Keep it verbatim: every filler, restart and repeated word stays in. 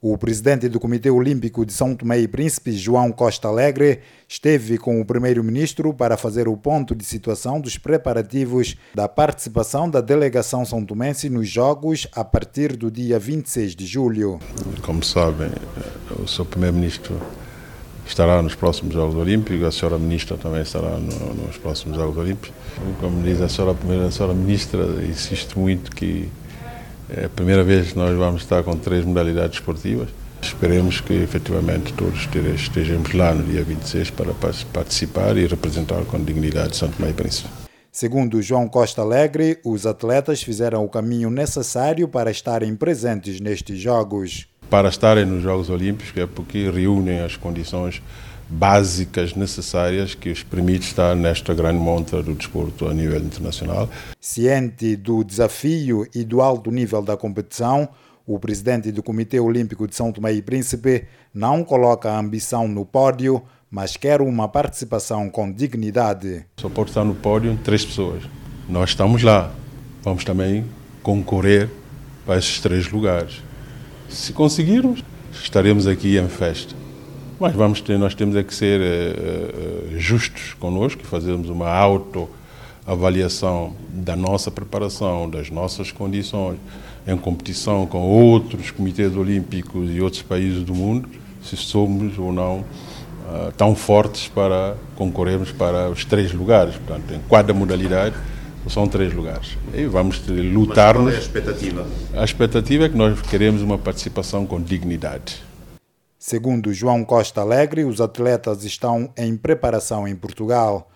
O presidente do Comitê Olímpico de São Tomé e Príncipe, João Costa Alegre, esteve com o primeiro-ministro para fazer o ponto de situação dos preparativos da participação da delegação são-tomense nos Jogos a partir do dia vinte e seis de julho. Como sabem, o seu primeiro-ministro estará nos próximos Jogos Olímpicos, a senhora ministra também estará no, nos próximos Jogos Olímpicos. Como diz a senhora, primeira, a senhora ministra, insiste muito que é a primeira vez que nós vamos estar com três modalidades esportivas. Esperemos que efetivamente todos estejamos lá no dia vinte e seis para participar e representar com dignidade São Tomé e Príncipe. Segundo João Costa Alegre, os atletas fizeram o caminho necessário para estarem presentes nestes Jogos. Para estarem nos Jogos Olímpicos é porque reúnem as condições básicas necessárias que os permite estar nesta grande montra do desporto a nível internacional. Ciente do desafio e do alto nível da competição, o presidente do Comitê Olímpico de São Tomé e Príncipe não coloca a ambição no pódio, mas quer uma participação com dignidade. Só pode estar no pódio três pessoas. Nós estamos lá. Vamos também concorrer para esses três lugares. Se conseguirmos, estaremos aqui em festa. Mas vamos ter, nós temos é que ser uh, justos connosco e fazermos uma autoavaliação da nossa preparação, das nossas condições, em competição com outros comitês olímpicos e outros países do mundo, se somos ou não uh, tão fortes para concorrermos para os três lugares. Portanto, em cada modalidade são três lugares. E vamos lutar. Mas qual é a expectativa? A expectativa é que nós queremos uma participação com dignidade. Segundo João Costa Alegre, os atletas estão em preparação em Portugal.